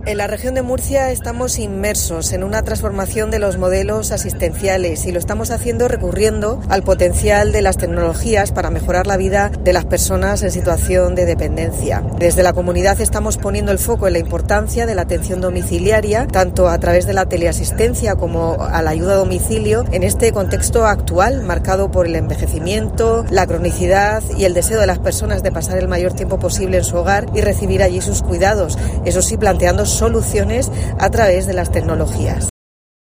En la región de Murcia estamos inmersos en una transformación de los modelos asistenciales y lo estamos haciendo recurriendo al potencial de las tecnologías para mejorar la vida de las personas en situación de dependencia. Desde la comunidad estamos poniendo el foco en la importancia de la atención domiciliaria, tanto a través de la teleasistencia como a la ayuda a domicilio, en este contexto actual marcado por el envejecimiento, la cronicidad y el deseo de las personas de pasar el mayor tiempo posible en su hogar y recibir allí sus cuidados, eso sí, planteando soluciones a través de las tecnologías.